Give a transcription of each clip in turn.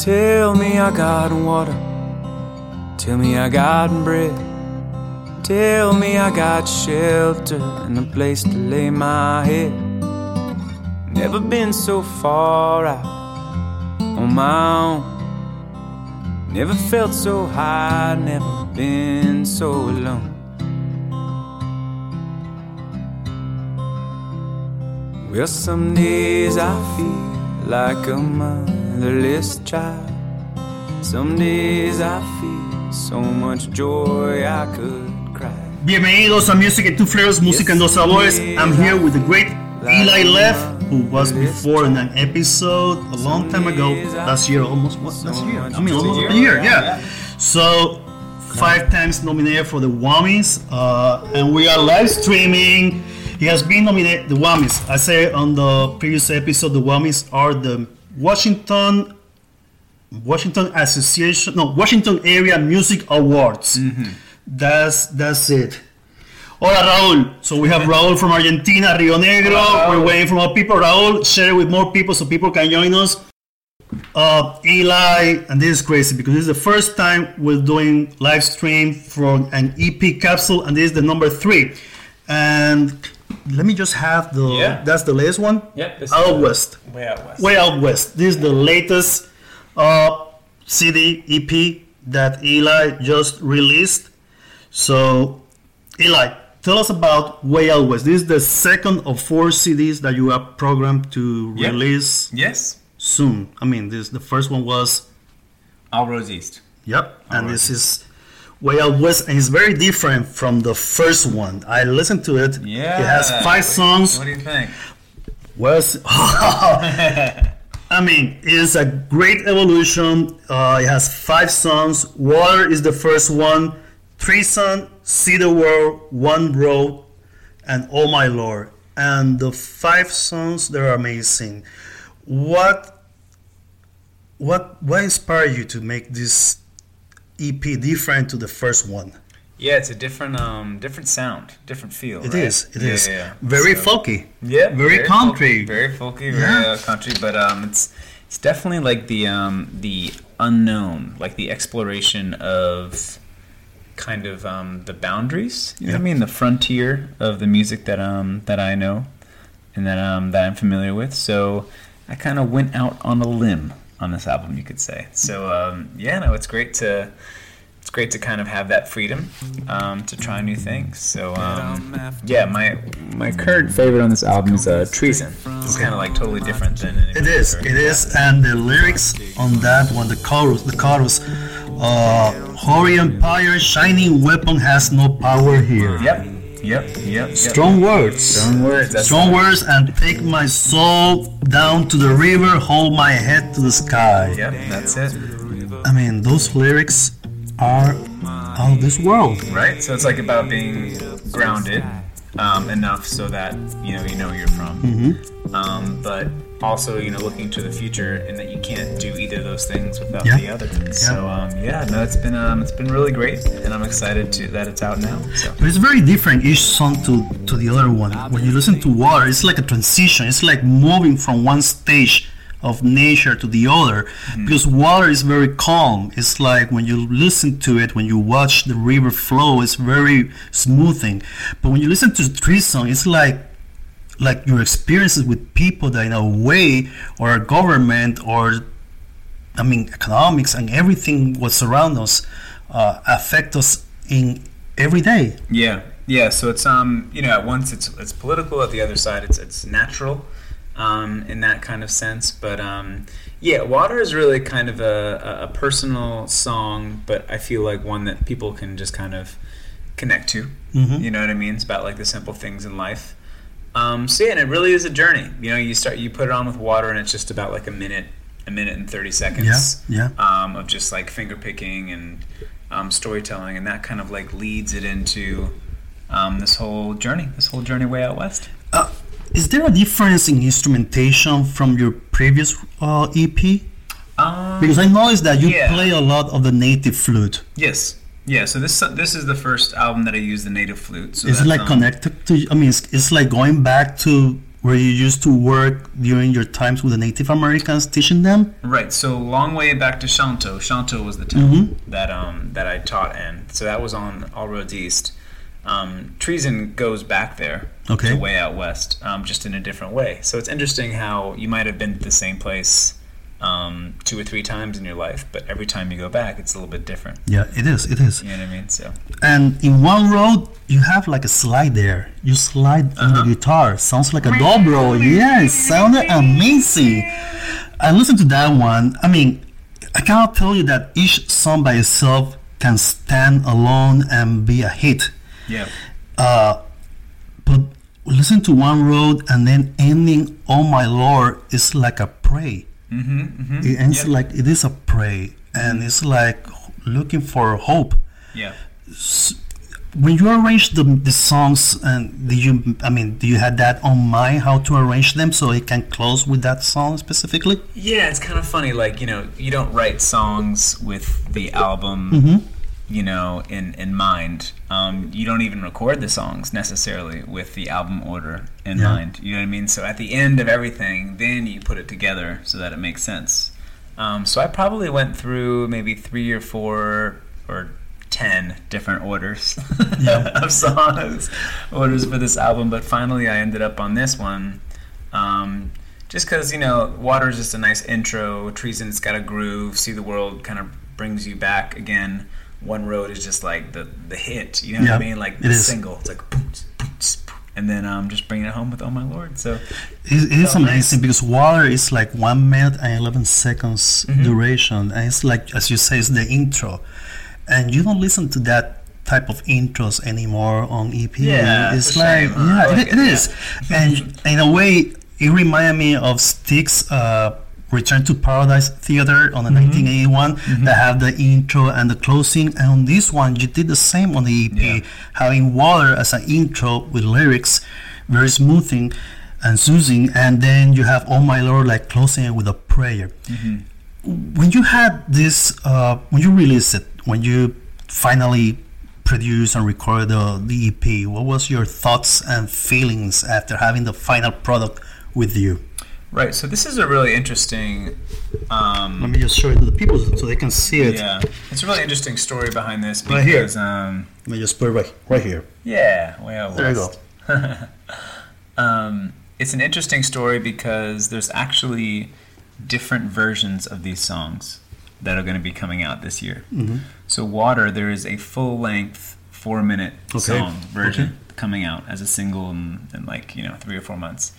Tell me I got water. Tell me I got bread. Tell me I got shelter and a place to lay my head. Never been so far out on my own. Never felt so high, never been so alone. Well, some days I feel like a motherless child. Some days I feel so much joy I could cry. Bienvenidos a Music en Two Flavors, Música en Dos Sabores. I'm here with the great Eli Leff, who was before in an episode a long time ago, last year, almost a year, yeah. So, 5 times nominated for the Wammys, and we are live streaming. He has been nominated, the Wammys. I said on the previous episode, the Wammys are the Washington Area Music Awards. Mm-hmm. That's it. Hola, Raúl. So we have Raúl from Argentina, Rio Negro. We're waiting for more people. Raúl, share it with more people so people can join us. Eli, and this is crazy because this is the first time we're doing live stream from an EP capsule, and this is the number 3. And let me just have that's the latest one? Yep. Way Out West. This is the latest CD, EP that Eli just released. So, Eli, tell us about Way Out West. This is the second of 4 CDs that you are programmed to release soon. I mean, the first one was All Roads East. Yep, and this is Way Out West, and it's very different from the first one. I listened to it. Yeah. It has 5 songs. What do you think? I mean, it's a great evolution. It has 5 songs. Water is the first one. Treason, See the World, One Road, and Oh My Lord. And the 5 songs, they're amazing. What inspired you to make this EP different to the first one? Yeah, it's a different sound, different feel. It is. Yeah. Very folky. Yeah. Very country. Very folky, very country. But it's definitely like the unknown, like the exploration of kind of the boundaries. You know what I mean? The frontier of the music that I know and that I'm familiar with. So I kind of went out on a limb on this album, you could say. So it's great to kind of have that freedom to try new things. So my current favorite on this album is Treason. It's kind of like totally different than it is. And the lyrics on that one, the chorus, Hoary Empire, shining weapon has no power here. Yep. Strong words. Strong words, and take my soul down to the river, hold my head to the sky. Yep, that's it. I mean, those lyrics are out of this world. Right? So it's like about being grounded enough so that you know where you're from. Mm-hmm. But also, looking to the future, and that you can't do either of those things without the other. So it's been really great, and I'm excited that it's out now. So. But it's very different each song to the other one. When you listen to Water, it's like a transition. It's like moving from one stage of nature to the other, because Water is very calm. It's like when you listen to it, when you watch the river flow, it's very smoothing. But when you listen to the Treason, it's like your experiences with people that in a way, or government, or economics and everything what surrounds us affect us in every day. Yeah. So it's at once it's political, at the other side it's natural. In that kind of sense, but Water is really kind of a personal song, but I feel like one that people can just kind of connect to. Mm-hmm. You know what I mean? It's about like the simple things in life. And it really is a journey. You put it on with Water, and it's just about like a minute and 30 seconds. Of just like finger picking and storytelling, and that kind of like leads it into this whole journey Way Out West. Is there a difference in instrumentation from your previous EP? Because I noticed that you play a lot of the native flute. Yes. Yeah, so this is the first album that I use the native flute. So is it like connected to? I mean, it's like going back to where you used to work during your times with the Native Americans, teaching them? Right. So long way back to Shanto. Shanto was the town that I taught in. So that was on All Roads East. Treason goes back there to way out west, just in a different way. So it's interesting how you might have been to the same place 2 or 3 times in your life, but every time you go back, it's a little bit different. Yeah, it is. It is. You know what I mean? So. And in one road, you have like a slide there. You slide on the guitar. Sounds like a dobro. Yeah, it sounded amazing. I listened to that one. I mean, I cannot tell you that each song by itself can stand alone and be a hit. Yeah. But listen to One Road and then ending "Oh My Lord" is like a pray. It ends like it is a pray, and it's like looking for hope. Yeah. When you arrange the songs, and do you have that on mind how to arrange them so it can close with that song specifically? Yeah, it's kind of funny. Like, you don't write songs with the album, in mind. You don't even record the songs necessarily with the album order in mind. You know what I mean? So at the end of everything, then you put it together so that it makes sense. So I probably went through maybe 3 or 4 or 10 different orders of songs, orders for this album, but finally I ended up on this one. Just because, Water is just a nice intro. Treason's got a groove. See the World kind of brings you back again. One Road is just like the hit, you know what I mean? Like the single. It's like boom, boom, boom, and then just bringing it home with Oh My Lord. So it is amazing because Water is like 1 minute and 11 seconds duration, and it's like, as you say, it's the intro, and you don't listen to that type of intros anymore on EP. Yeah, it's like it is, and in a way, it reminded me of Styx. Return to Paradise Theater on the 1981 that have the intro and the closing, and on this one you did the same on the EP, having Water as an intro with lyrics, very smoothing and soothing, and then you have Oh My Lord like closing it with a prayer. When you had this, when you released it, when you finally produced and recorded the EP, what was your thoughts and feelings after having the final product with you? Right, so this is a really interesting... let me just show it to the people so they can see it. Yeah, it's a really interesting story behind this because... Right here. Let me just put it right here. Yeah, way out there west. You go. It's an interesting story because there's actually different versions of these songs that are going to be coming out this year. So Water, there is a full-length 4-minute song version coming out as a single in 3 or 4 months.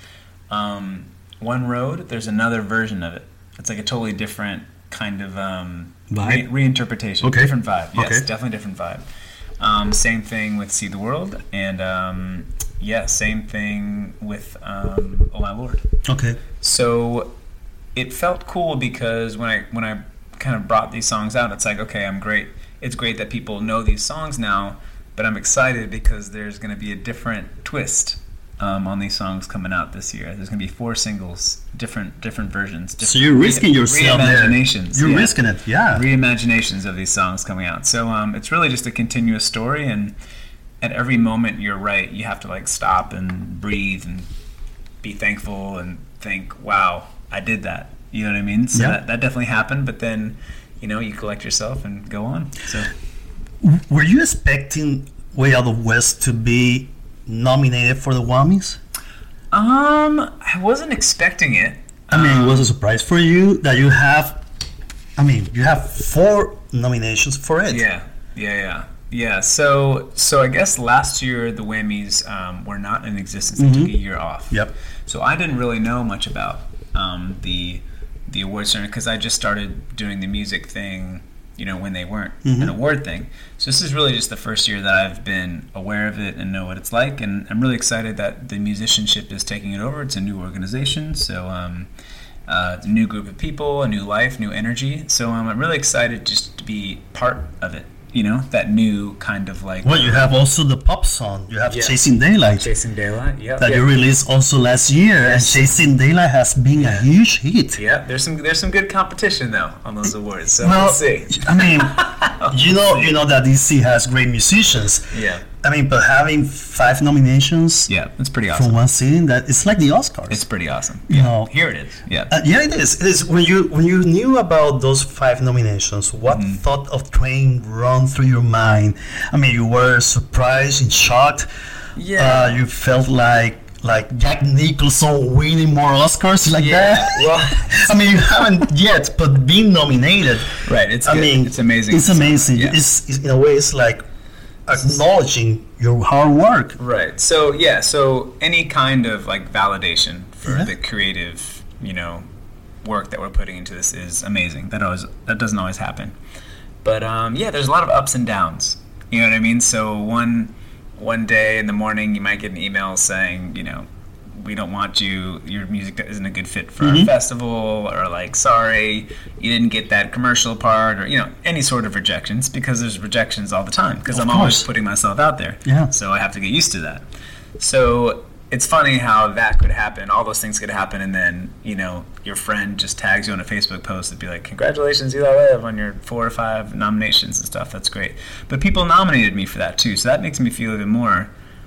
One Road, there's another version of it. It's like a totally different kind of reinterpretation. Different vibe. Yes, definitely different vibe. Same thing with See the World, and same thing with Oh My Lord. Okay. So it felt cool because when I kind of brought these songs out, it's like, okay, I'm great. It's great that people know these songs now, but I'm excited because there's going to be a different twist on these songs coming out this year. There's going to be 4 singles, different versions. So you're risking yourself there. You're risking it, Reimaginations of these songs coming out. So it's really just a continuous story, and at every moment, you're right, you have to like stop and breathe and be thankful and think, wow, I did that. You know what I mean? So that definitely happened, but then, you collect yourself and go on. So, were you expecting Way Out West to be nominated for the Wammys? I wasn't expecting it. It was a surprise for you that you have. You have 4 nominations for it. Yeah. So I guess last year the Wammys were not in existence. They took a year off. Yep. So I didn't really know much about the awards ceremony because I just started doing the music thing, when they weren't an award thing. So this is really just the first year that I've been aware of it and know what it's like, and I'm really excited that the musicianship is taking it over. It's a new organization, so a new group of people, a new life, new energy. So I'm really excited just to be part of it. That new kind of like... Well, you have also the pop song. You have Chasing Daylight. Chasing Daylight, yeah. That you released also last year. Yes. And Chasing Daylight has been a huge hit. Yeah, there's some good competition, though, on those awards. So let's see. You know that DC has great musicians. Yeah. I mean, but having 5 nominations Yeah, it's pretty from awesome. one sitting, that it's like the Oscars. It's pretty awesome. You know. Here it is. Yeah. Yeah, it is. It is. When you knew about those 5 nominations, what thought of Train run through your mind? I mean, you were surprised and shocked. Yeah. You felt like Jack Nicholson winning more Oscars like that. Well, I mean, you haven't yet, but being nominated. right. It's I good. mean, it's amazing. It's amazing. Yeah. It's in a way, it's like acknowledging your hard work. Right. So yeah. So any kind of like validation for Yeah. the creative, work that we're putting into this is amazing. That doesn't always happen. But yeah, there's a lot of ups and downs. You know what I mean? So one day in the morning, you might get an email saying, we don't want you. Your music isn't a good fit for our festival, or like, sorry, you didn't get that commercial part, or any sort of rejections, because there's rejections all the time. Because I'm always course. putting myself out there. Yeah. So I have to get used to that. So it's funny how that could happen. All those things could happen, and then your friend just tags you on a Facebook post and be like, "Congratulations, Eli Lev, on your 4 or 5 nominations and stuff. That's great." But people nominated me for that too, so that makes me feel even more,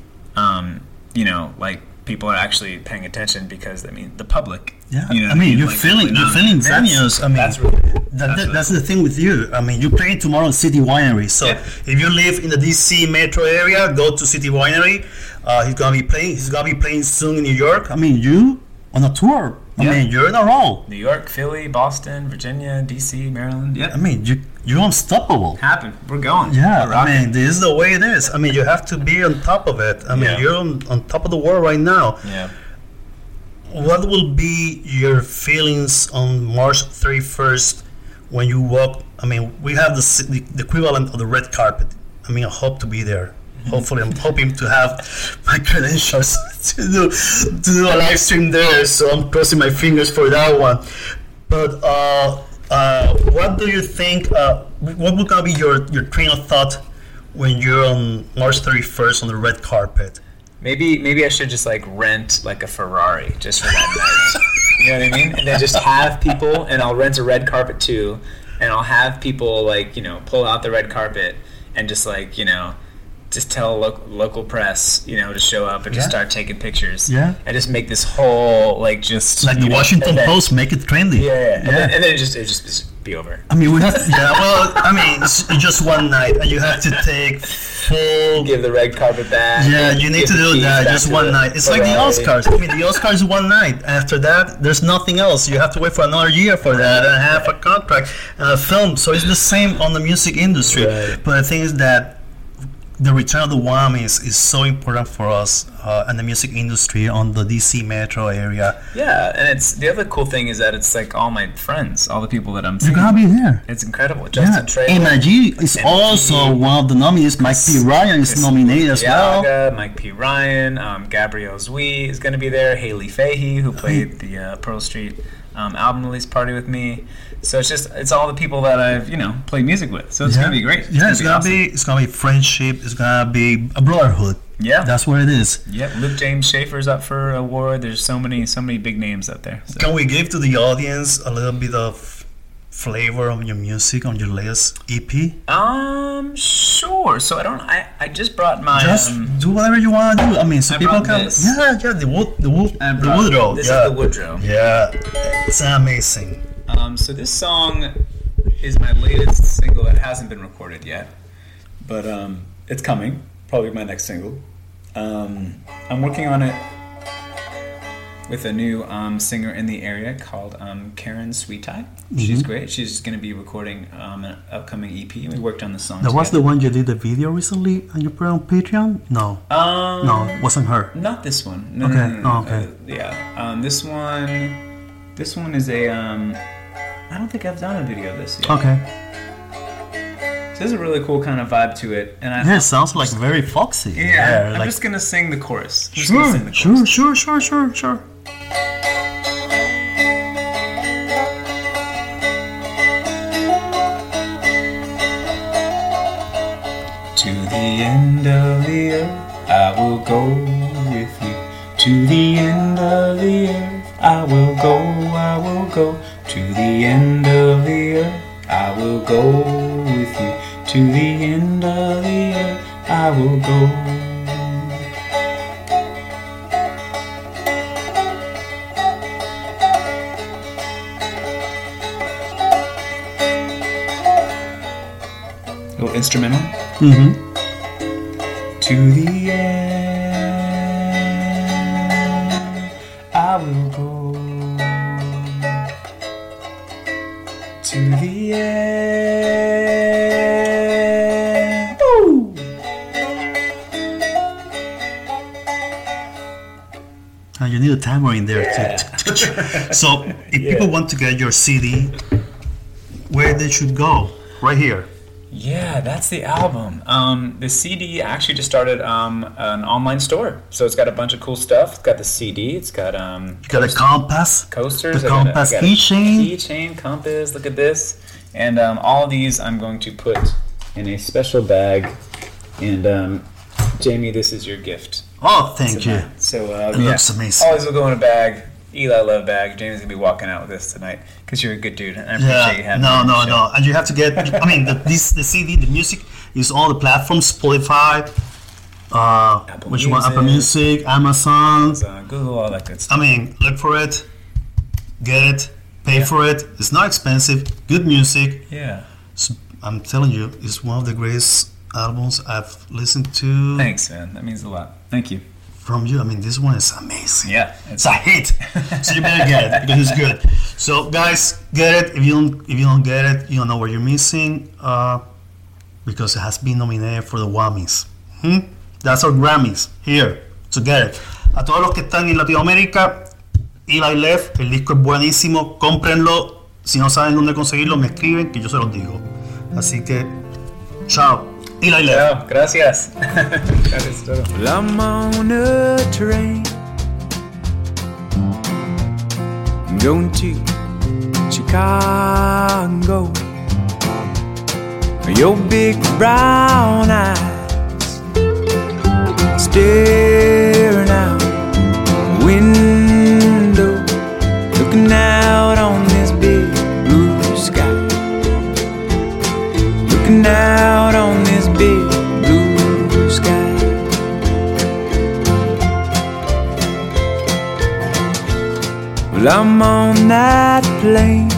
like people are actually paying attention, because the public. Yeah, You know I what mean, you're Like, feeling venues. I mean, that's really cool. that's the thing with you. I mean, you play tomorrow at City Winery. So Yeah. if you live in the DC metro area, go to City Winery. He's gonna be playing. He's gonna be playing soon in New York. I mean, you on a tour. I Yeah. mean, you're in a row. New York, Philly, Boston, Virginia, DC, Maryland. Yeah, I mean, you're unstoppable. happen. We're going. Yeah, We're I rocking. mean, this is the way it is. I mean, you have to be on top of it. I mean, Yeah. you're on top of the world right now. Yeah. What will be your feelings on March 31st when you walk? I mean, we have the equivalent of the red carpet. I mean, I hope to be there. Hopefully, I'm hoping to have my credentials to do a live stream there. So I'm crossing my fingers for that one. But what do you think? What would gonna be your train of thought when you're on March 31st on the red carpet? Maybe I should just like rent like a Ferrari just for that night. You know what I mean? And then just have people, and I'll rent a red carpet too, and I'll have people like pull out the red carpet and just like just tell local press to show up and just Yeah. start taking pictures. Yeah. And just make this whole like just Like the Washington event. Post, make it trendy. Yeah. And then it just be over. I mean, we have well, I mean, it's just one night, and you have to take full. Give the red carpet back. Yeah, you need give to the do keys that back just to one the night. It's like the Ferrari. Oscars. I mean, the Oscars one night. After that, there's nothing else. You have to wait for another year for that and have a contract and a film. So it's the same on the music industry. Right. But the thing is that the return of the WAM is so important for us and the music industry on the DC metro area. Yeah, and it's the other cool thing is that it's like all my friends, all the people that I'm You're seeing. gonna be there. It's incredible. Yeah, Justin Traylor, MIG is also one of the nominees. Mike P. Ryan is nominated as well. Diaga, Mike P. Ryan, Gabrielle Zui is going to be there. Haley Fahey, who played the Pearl Street album release party with me. So it's all the people that I've played music with. So it's going to be great. Yeah, it's gonna awesome. be friendship. It's gonna be a brotherhood. Yeah. That's what it is. Yep, Luke James Schaefer's up for an award. There's so many big names up there. So. Can we give to the audience a little bit of flavor of your music on your latest EP? Sure. So I just brought my Just do whatever you want to do. I mean, so I people brought can. this. Yeah, the Woodrow. This yeah. is the Woodrow. Yeah, it's amazing. So this song is my latest single that hasn't been recorded yet, but it's coming. Probably my next single. I'm working on it with a new singer in the area called Karen Sweetie. She's great. She's going to be recording an upcoming EP. We worked on the song. That was the together. one you did the video recently and you put on Patreon? No. No, it wasn't her. Not this one. No, Okay. no, no. Oh, okay. Yeah. This one is a. I don't think I've done a video of this yet. Okay. So there's a really cool kind of vibe to it, and Yeah, it sounds like very foxy. yeah, I'm like just gonna sing the chorus. I'm just gonna sing the Sure. To the end of the earth, I will go with you. To the end of the earth, I will go. To the end of the earth, I will go with you. To the end of the earth, I will go. Little instrumental. Mm-hmm. To the end, I will go. To the end. Woo! You need a timer in there. So, if people want to get your CD, where they should go? Right here. Yeah, that's the album. The CD actually just started an online store, so it's got a bunch of cool stuff. It's got the CD. It's got You got a compass. coasters. The compass keychain. Keychain, compass. Look at this, and all of these I'm going to put in a special bag. And Jamie, this is your gift. Oh, thank you. So It looks amazing. All these will go in a bag. Eli Love bag. Jamie's gonna be walking out with this tonight because you're a good dude, and I appreciate you having me on the show. No. And you have to get. I mean, the CD, the music is all the platforms: Spotify, Apple which one? Music. Apple Music, Amazon. Google, all that good stuff. I mean, look for it, get it, pay for it. It's not expensive. Good music. Yeah. I'm telling you, it's one of the greatest albums I've listened to. Thanks, man. That means a lot. Thank you. From you. I mean, this one is amazing. Yeah. It's a hit. So you better get it because it's good. So guys, get it. If you don't get it, you don't know what you're missing. Because it has been nominated for the Wammys. That's our Grammys here. So get it. A todos los que están en Latinoamérica, Eli Left, el disco es buenísimo. Cómprenlo. Si no saben dónde conseguirlo, me escriben que yo se los digo. Así que, chao. Eli Left. Chao. Gracias. Gracias todo. Well, I'm on a train going to Chicago. Your big brown eyes staring out the window, looking out on this big blue sky, looking out on this big blue sky. Well, I'm on that plane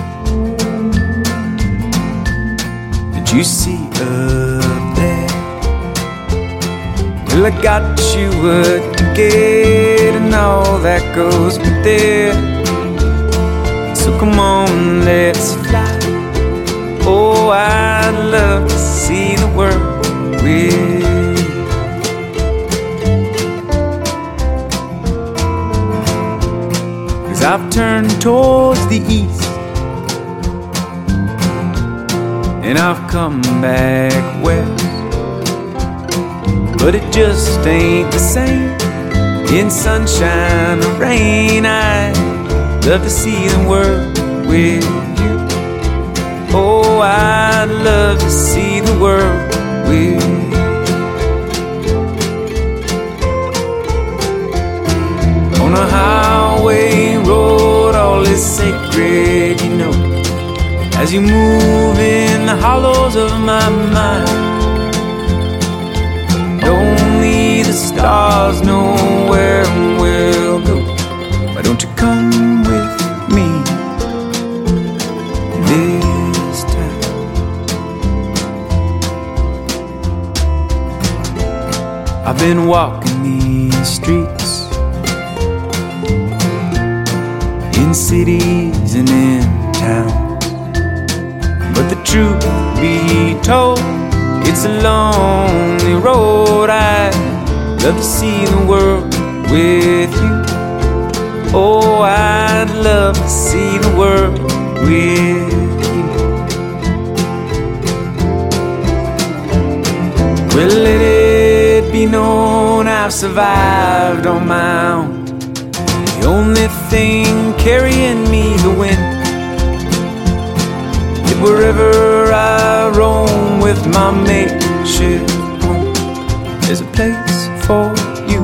that you see up there. Well, I got you a ticket and all that goes with it. So come on, let's fly. Oh, I'd love to see the world with you. 'Cause I've turned towards the east and I've come back west, but it just ain't the same in sunshine or rain. I'd love to see the world with you. Oh, I'd love to see the world with you. On a highway road, all is sacred, you know, as you move in the hollows of my mind. Only the stars know where we'll go. Why don't you come with me this time? I've been walking these streets in cities and in towns, but the truth be told, it's a lonely road. I'd love to see the world with you. Oh, I'd love to see the world with you. Well, let it be known I've survived on my own. The only thing carrying me the wind. Yet wherever I roam with my makeshift home, there's a place for you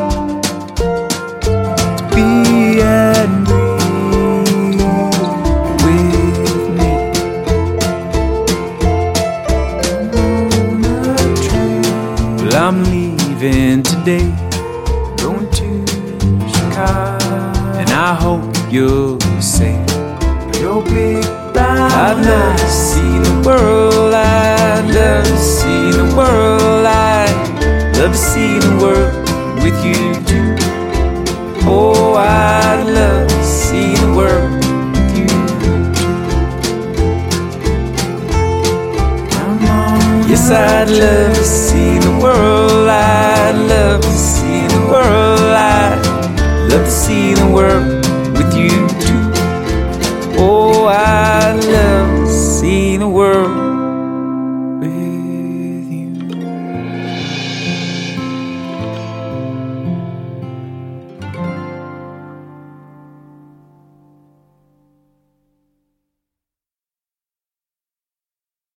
to be and breathe with me. On a train. Well, I'm leaving today, going to Chicago, and I hope you'll say your big brown I've never seen the world, I'd love to see the world, I'd love to see the world with you too. Oh, I'd love to see the world with you too. Come on, yes, I'd love to see the world, I'd love to see the world, I'd love to see the world